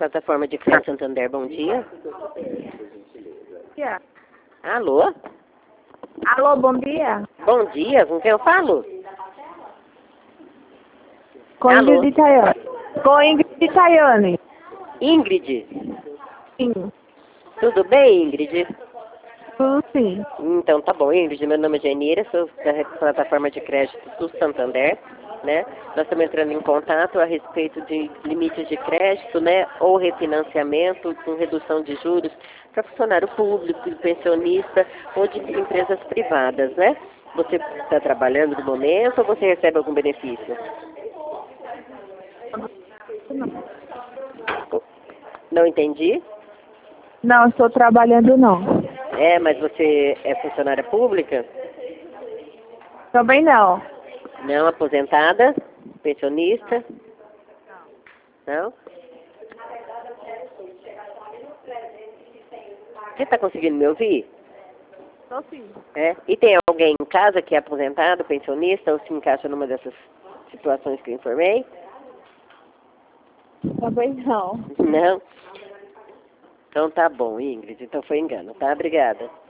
Plataforma de Crédito Santander, bom dia. Dia. Alô? Alô, bom dia. Bom dia, com quem eu falo? Com Alô? Ingrid Tayane. Com Ingrid Tayane. Ingrid, Sim. tudo bem, Ingrid? Sim. Então tá bom, Ingrid, meu nome é Janira, sou da plataforma de crédito do Santander, né? Nós estamos entrando em contato a respeito de limites de crédito, né? Ou refinanciamento com redução de juros para funcionário público, pensionista ou de empresas privadas, né? Você está trabalhando no momento ou você recebe algum benefício? Não entendi? Não, estou trabalhando não. É, mas você é funcionária pública? Também não. Não, aposentada? Pensionista? Não? Você está conseguindo me ouvir? Estou sim. É? E tem alguém em casa que é aposentado, pensionista, ou se encaixa numa dessas situações que eu informei? Também não. Não? Então tá bom, Ingrid. Então foi engano, tá? Obrigada.